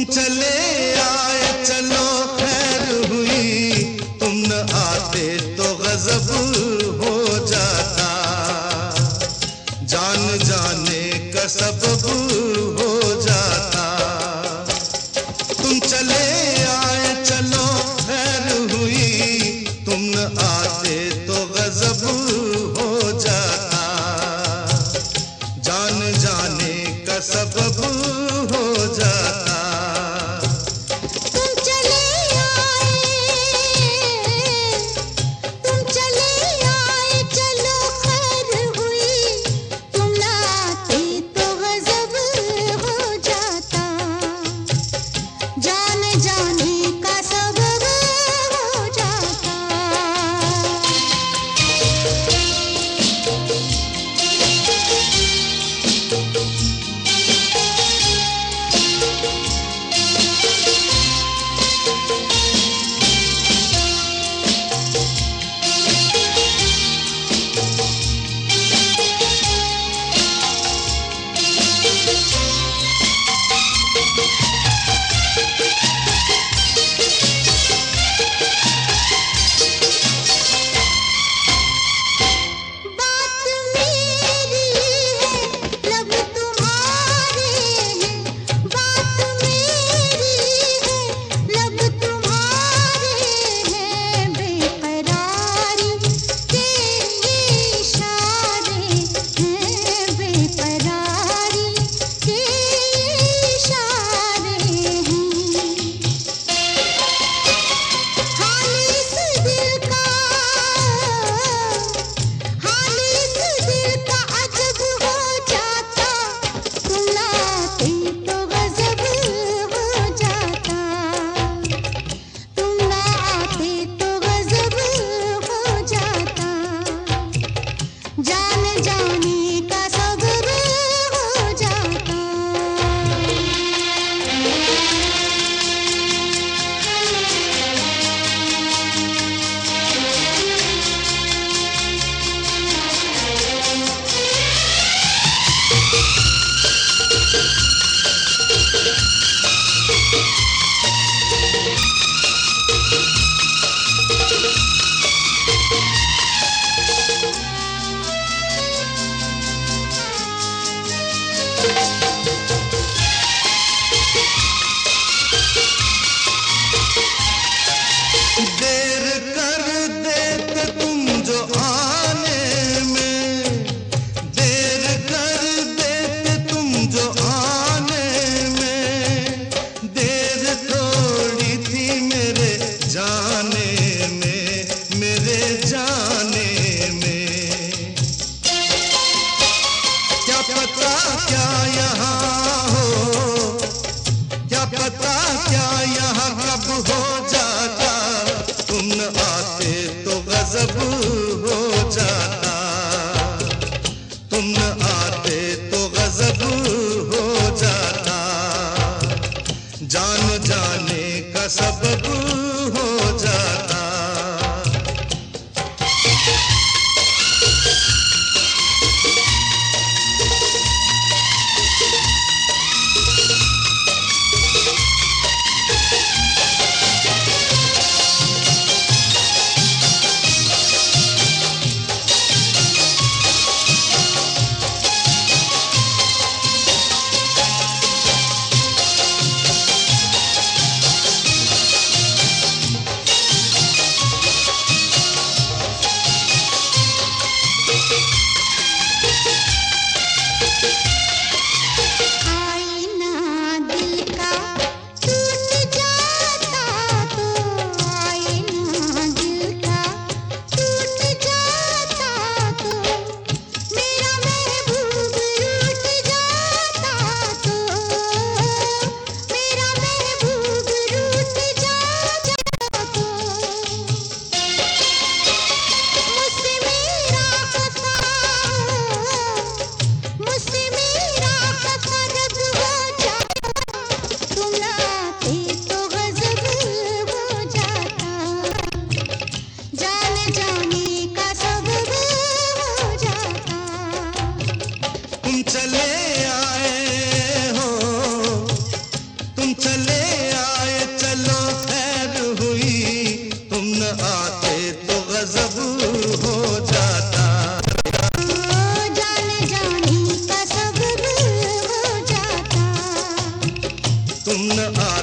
चले आए चलो खैर हुई, तुम न आते तो गजब हो जाता, जान जाने का सबब हो जाता। तुम चले आए चलो खैर हुई, तुम न आते तो गजब हो जाता, जान जाने का सबब हो जाता। देर कर देते तुम जो आने में, देर कर देते तुम जो आने में, देर थोड़ी थी मेरे जाने में, मेरे जाने में। क्या पता क्या यहाँ हो, क्या पता क्या यहाँ कब हो जाता, तुम न आते तो गजब हो जाता, तुम न आते तो गजब हो जाता, जान जाने का सबब हो जाता। तुम न